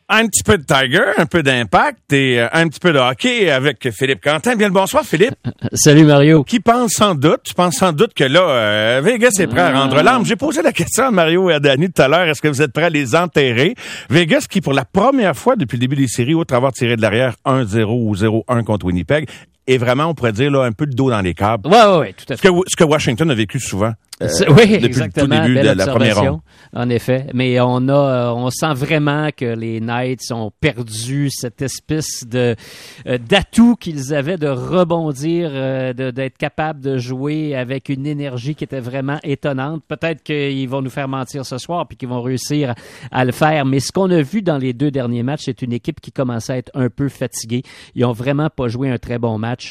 Un petit peu de Tiger, un peu d'Impact et un petit peu de hockey avec Philippe Quentin. Bien le bonsoir, Philippe. Salut, Mario. Tu penses sans doute que là, Vegas est prêt à rendre l'arme. J'ai posé la question à Mario et à Danny tout à l'heure. Est-ce que vous êtes prêts à les enterrer? Vegas qui, pour la première fois depuis le début des séries, outre avoir tiré de l'arrière 1-0 ou 0-1 contre Winnipeg, est vraiment, on pourrait dire, là, un peu de dos dans les câbles. Ouais, tout à fait. Ce que Washington a vécu souvent. Oui, depuis exactement. le tout début Belle de la première ronde. En effet. Mais on sent vraiment que les Knights ont perdu cette espèce d'atout qu'ils avaient de rebondir, d'être capables de jouer avec une énergie qui était vraiment étonnante. Peut-être qu'ils vont nous faire mentir ce soir puis qu'ils vont réussir à le faire. Mais ce qu'on a vu dans les 2 derniers matchs, c'est une équipe qui commençait à être un peu fatiguée. Ils ont vraiment pas joué un très bon match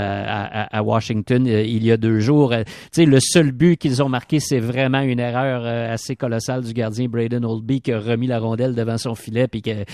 à Washington il y a 2 jours. Tu sais, le seul but qu'ils ont marqué, c'est vraiment une erreur assez colossale du gardien Braden Holtby qui a remis la rondelle devant son filet puis que,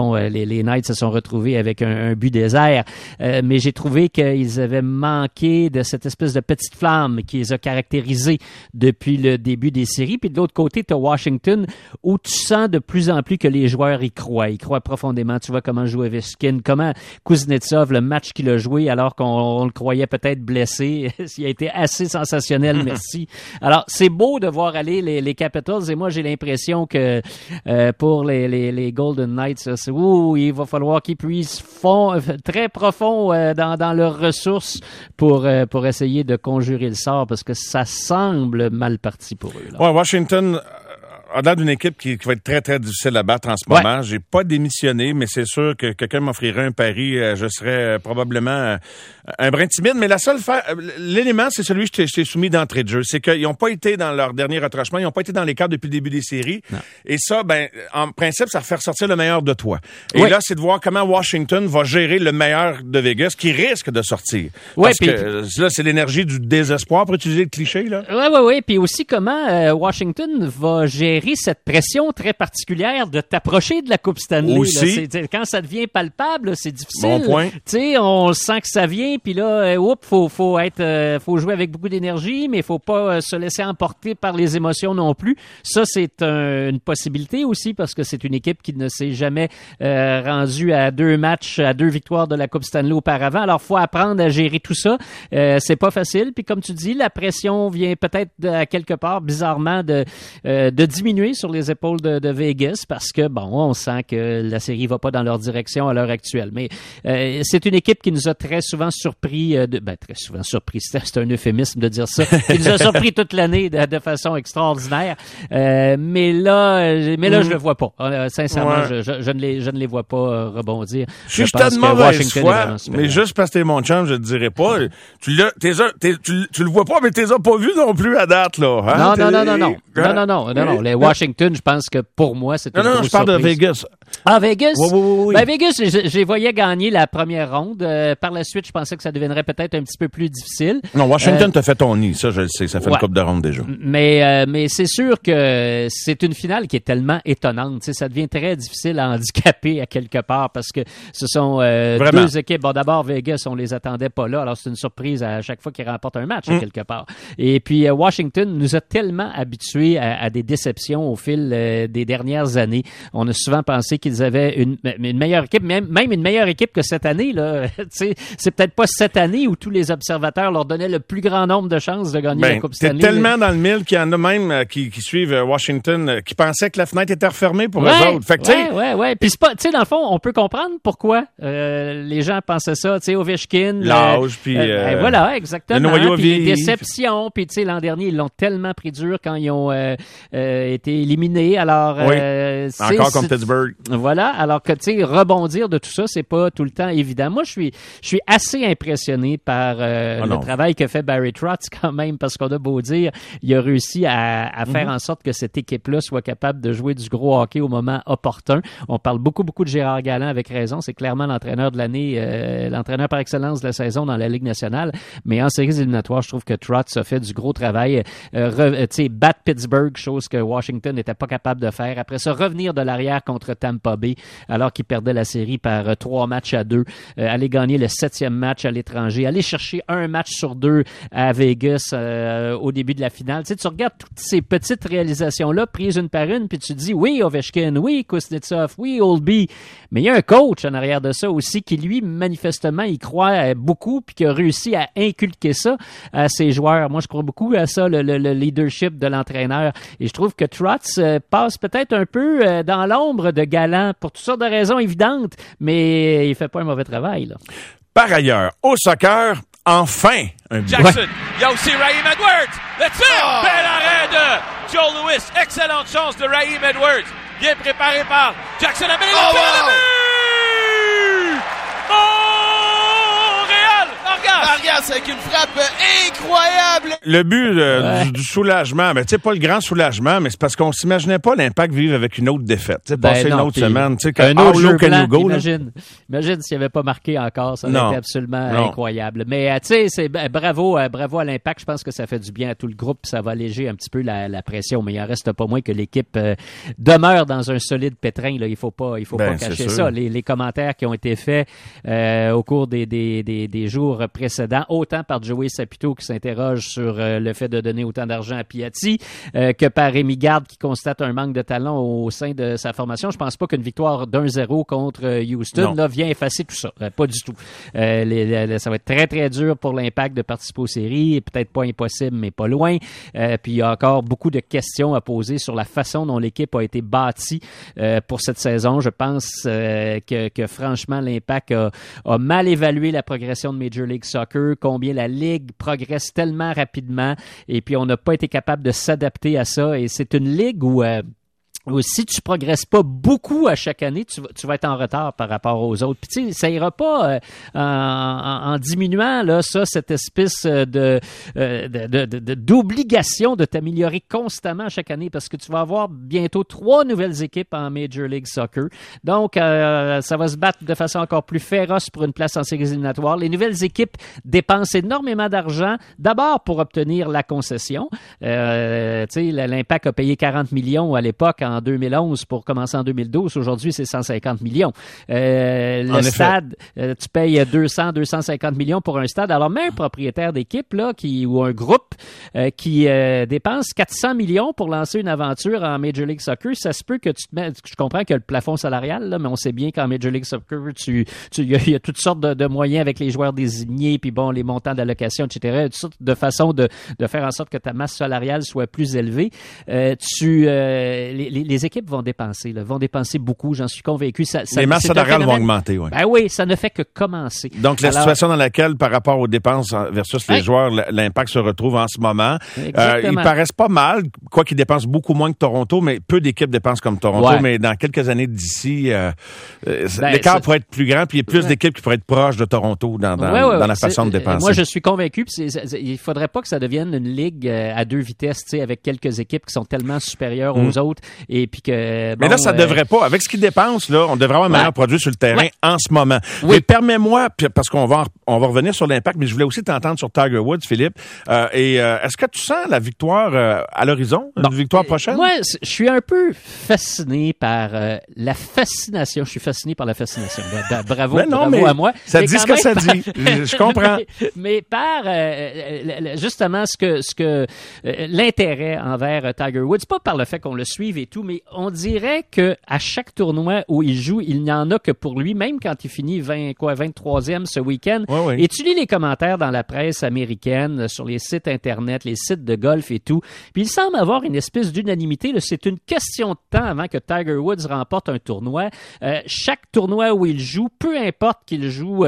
les Knights se sont retrouvés avec un but désert. Mais j'ai trouvé qu'ils avaient manqué de cette espèce de petite flamme qui les a caractérisés depuis le début des séries. Puis de l'autre côté, tu as Washington où tu sens de plus en plus que les joueurs y croient. Ils croient profondément. Tu vois comment joue Ovechkin, comment Kuznetsov, le match qu'il a joué alors qu'on le croyait peut-être blessé. Il a été assez sensationnel, merci. Alors, c'est beau de voir aller les Capitals et moi, j'ai l'impression que pour les Golden Knights, il va falloir qu'ils puissent très profond dans leurs ressources pour essayer de conjurer le sort parce que ça semble mal parti pour eux. Là. Ouais, Washington a l'air d'une équipe qui va être très, très difficile à battre en ce moment. Ouais. J'ai pas démissionné, mais c'est sûr que quelqu'un m'offrirait un pari. Je serais probablement un brin timide. Mais l'élément, c'est celui que je t'ai soumis d'entrée de jeu. C'est qu'ils n'ont pas été dans leur dernier retranchement. Ils n'ont pas été dans les cadres depuis le début des séries. Non. Et ça, en principe, ça va faire sortir le meilleur de toi. Et là, c'est de voir comment Washington va gérer le meilleur de Vegas qui risque de sortir. Parce que là, c'est l'énergie du désespoir, pour utiliser le cliché, là. Oui. Puis aussi comment Washington va gérer cette pression très particulière de t'approcher de la Coupe Stanley. Aussi. Là, quand ça devient palpable, là, c'est difficile. Bon point. On sent que ça vient, puis là, faut jouer avec beaucoup d'énergie, mais il faut pas se laisser emporter par les émotions non plus. Ça, c'est une possibilité aussi, parce que c'est une équipe qui ne s'est jamais rendue à 2 matchs, à 2 victoires de la Coupe Stanley auparavant. Alors, faut apprendre à gérer tout ça. C'est pas facile. Puis comme tu dis, la pression vient peut-être à quelque part, bizarrement, de diminuer sur les épaules de Vegas parce que, on sent que la série va pas dans leur direction à l'heure actuelle. Mais c'est une équipe qui nous a très souvent surpris, très souvent surpris, c'est un euphémisme de dire ça, qui nous a surpris toute l'année de façon extraordinaire. Mais là, je le vois pas. Sincèrement, je ne les vois pas rebondir. Je suis de mauvaise foi, mais juste parce que t'es mon chum, je te dirais pas. Tu le vois pas, mais t'es pas vu non plus à date, là. Hein? Non. Les Washington, je pense que pour moi, c'est une grosse je parle surprise. de Vegas. Ah, Vegas? Oui. Vegas, je les voyais gagner la première ronde. Par la suite, je pensais que ça deviendrait peut-être un petit peu plus difficile. Non, Washington t'a fait ton nid, ça, je le sais. Ça fait une couple de ronde déjà. Mais c'est sûr que c'est une finale qui est tellement étonnante. Tu sais, ça devient très difficile à handicaper à quelque part parce que ce sont 2 équipes. Bon, d'abord, Vegas, on les attendait pas là. Alors, c'est une surprise à chaque fois qu'ils remportent un match à quelque part. Et puis, Washington nous a tellement habitués à des déceptions au fil des dernières années. On a souvent pensé qu'ils avaient une meilleure équipe, même une meilleure équipe que cette année. Là. C'est peut-être pas cette année où tous les observateurs leur donnaient le plus grand nombre de chances de gagner la Coupe Stanley. T'es tellement dans le mille qu'il y en a même qui suivent Washington qui pensaient que la fenêtre était refermée pour eux autres. Fait que, ouais. Puis c'est pas, tu sais, dans le fond, on peut comprendre pourquoi les gens pensaient ça. Tu sais, Ovechkin, l'âge, puis voilà, exactement. Le noyau puis les déceptions. Puis tu sais, l'an dernier, ils l'ont tellement pris dur quand ils ont été éliminés. Alors, encore comme Pittsburgh. Voilà. Alors que, tu sais, rebondir de tout ça, c'est pas tout le temps évident. Moi, je suis assez impressionné par le travail que fait Barry Trotz quand même, parce qu'on a beau dire, il a réussi à faire en sorte que cette équipe-là soit capable de jouer du gros hockey au moment opportun. On parle beaucoup de Gérard Galland avec raison. C'est clairement l'entraîneur de l'année, l'entraîneur par excellence de la saison dans la Ligue nationale. Mais en séries éliminatoires, je trouve que Trotz a fait du gros travail. Tu sais, battre Pittsburgh, chose que Washington n'était pas capable de faire. Après ça, revenir de l'arrière contre Tampa Tampa Bay, alors qu'il perdait la série par 3-2, aller gagner le 7e match à l'étranger, aller chercher un match sur 2 à Vegas au début de la finale. Tu sais, tu regardes toutes ces petites réalisations-là prises une par une, puis tu te dis, oui, Ovechkin, oui, Kuznetsov, oui, Oldby, mais il y a un coach en arrière de ça aussi qui, lui, manifestement, il croit beaucoup, puis qui a réussi à inculquer ça à ses joueurs. Moi, je crois beaucoup à ça, le leadership de l'entraîneur. Et je trouve que Trotz passe peut-être un peu dans l'ombre de Gallant pour toutes sortes de raisons évidentes, mais il fait pas un mauvais travail, là. Par ailleurs, au soccer, enfin, un Jackson. Il y a aussi Raheem Edwards. Le tir! Bel arrêt de Joe Louis. Excellente chance de Raheem Edwards. Bien préparé par Jackson. Le but! Regarde, avec une frappe incroyable. Le but du soulagement, ben tu sais, pas le grand soulagement, mais c'est parce qu'on s'imaginait pas l'Impact vivre avec une autre défaite. Tu sais, passer une autre semaine, tu sais, un autre jeu blanc, imagine s'il avait pas marqué encore, ça aurait été absolument incroyable. Mais tu sais, c'est bravo à l'Impact. Je pense que ça fait du bien à tout le groupe, ça va alléger un petit peu la pression. Mais il en reste pas moins que l'équipe demeure dans un solide pétrin. Là, il faut pas cacher ça. Les commentaires qui ont été faits au cours des jours précédents, autant par Joey Saputo qui s'interroge sur le fait de donner autant d'argent à Piatti que par Rémi Garde qui constate un manque de talent au sein de sa formation. Je pense pas qu'une victoire d'1-0 contre Houston là, vient effacer tout ça. Pas du tout. Ça va être très, très dur pour l'Impact de participer aux séries. Peut-être pas impossible, mais pas loin. Puis il y a encore beaucoup de questions à poser sur la façon dont l'équipe a été bâtie pour cette saison. Je pense que franchement, l'Impact a mal évalué la progression de Major League Soccer, combien la Ligue progresse tellement rapidement et puis on n'a pas été capable de s'adapter à ça et c'est une ligue où si tu progresses pas beaucoup à chaque année, tu vas être en retard par rapport aux autres. Puis tu sais, ça ira pas en diminuant là cette espèce d'obligation de t'améliorer constamment à chaque année parce que tu vas avoir bientôt 3 nouvelles équipes en Major League Soccer. Donc ça va se battre de façon encore plus féroce pour une place en séries éliminatoires. Les nouvelles équipes dépensent énormément d'argent d'abord pour obtenir la concession. Tu sais, l'Impact a payé 40 millions à l'époque en 2011 pour commencer en 2012. Aujourd'hui, c'est 150 millions. Le stade, tu payes 250 millions pour un stade. Alors, même un propriétaire d'équipe là, ou un groupe qui dépense 400 millions pour lancer une aventure en Major League Soccer, ça se peut que tu te mets... Je comprends que le plafond salarial, là, mais on sait bien qu'en Major League Soccer, il y a toutes sortes de moyens avec les joueurs désignés, puis bon, les montants d'allocation, etc. Toutes sortes de façons de faire en sorte que ta masse salariale soit plus élevée. Les équipes vont dépenser beaucoup, j'en suis convaincu. Les masses salariales vont augmenter, oui. Ben oui, ça ne fait que commencer. Donc, la situation dans laquelle, par rapport aux dépenses versus les joueurs, l'Impact se retrouve en ce moment. Ils paraissent pas mal, quoi qu'ils dépensent beaucoup moins que Toronto, mais peu d'équipes dépensent comme Toronto, mais dans quelques années d'ici, l'écart pourrait être plus grand, puis il y a plus d'équipes qui pourraient être proches de Toronto dans la façon de dépenser. Moi, je suis convaincu, il faudrait pas que ça devienne une ligue à 2 vitesses, tu sais, avec quelques équipes qui sont tellement supérieures aux autres, et puis que... Mais là, ça devrait pas. Avec ce qu'ils dépensent, là, on devrait avoir un meilleur produit sur le terrain en ce moment. Oui. Mais permets-moi, parce qu'on va revenir sur l'Impact, mais je voulais aussi t'entendre sur Tiger Woods, Philippe. Est-ce que tu sens la victoire à l'horizon, une victoire prochaine? Moi, je suis un peu fasciné par la fascination. Je suis fasciné par la fascination. Bravo à moi. Ça dit ce que ça dit. Je comprends. Mais par justement ce que l'intérêt envers Tiger Woods, pas par le fait qu'on le suive et tout, mais on dirait que à chaque tournoi où il joue, il n'y en a que pour lui, même quand il finit 23e ce week-end. Oui. Et tu lis les commentaires dans la presse américaine, sur les sites Internet, les sites de golf et tout. Puis il semble avoir une espèce d'unanimité. Là, c'est une question de temps avant que Tiger Woods remporte un tournoi. Chaque tournoi où il joue, peu importe qu'il joue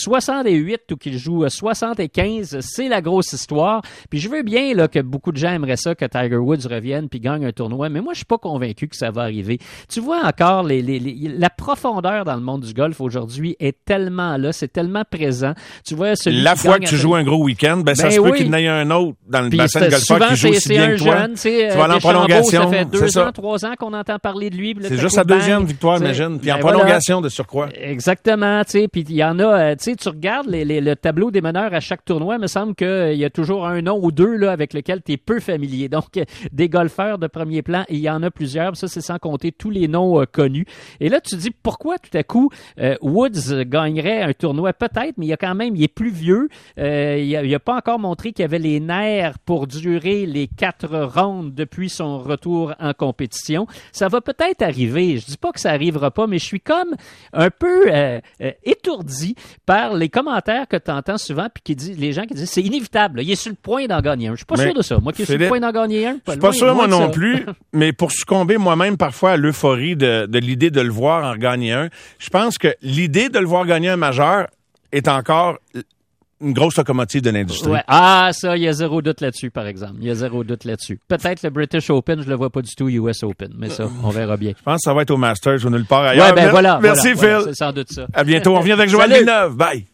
68 ou qu'il joue 75, c'est la grosse histoire. Puis je veux bien là, que beaucoup de gens aimeraient ça, que Tiger Woods revienne puis gagne un tournoi, mais moi, je suis pas convaincu que ça va arriver. Tu vois encore, la profondeur dans le monde du golf aujourd'hui est tellement là, c'est tellement présent. Tu vois, la fois que tu joues un gros week-end, ça se peut qu'il y en ait un autre dans le bassin de golfeur qui joue aussi bien que toi. Jeune, tu vas aller en prolongation. Ça fait 2 ans, 3 ans qu'on entend parler de lui. C'est juste sa deuxième victoire, imagine. Puis en prolongation de surcroît. Exactement, tu sais. Puis il y en a, tu sais, tu regardes le tableau des meneurs à chaque tournoi, il me semble qu'il y a toujours un nom ou deux là avec lequel tu es peu familier. Donc, des golfeurs de premier plan, il y en a plusieurs. plusieurs. Ça, c'est sans compter tous les noms connus. Et là, tu te dis, pourquoi tout à coup Woods gagnerait un tournoi? Peut-être, mais il est plus vieux. Il a pas encore montré qu'il avait les nerfs pour durer les 4 rounds depuis son retour en compétition. Ça va peut-être arriver. Je dis pas que ça arrivera pas, mais je suis comme un peu étourdi par les commentaires que tu entends souvent, puis les gens qui disent c'est inévitable. Là, il est sur le point d'en gagner un. Je suis pas sûr de ça. Moi qui est sur le point d'en gagner un. Je suis pas sûr, moi non plus, mais pour succomber moi-même parfois à l'euphorie de l'idée de le voir en gagner un, je pense que l'idée de le voir gagner un majeur est encore une grosse locomotive de l'industrie. Ouais. Ah, ça, il y a zéro doute là-dessus, par exemple. Il y a zéro doute là-dessus. Peut-être le British Open, je le vois pas du tout, US Open, mais ça, on verra bien. Je pense que ça va être au Masters ou nulle part ailleurs. Ouais, ben voilà. Merci, Phil. C'est sans doute ça. À bientôt. On revient avec Joël Villeneuve. Bye.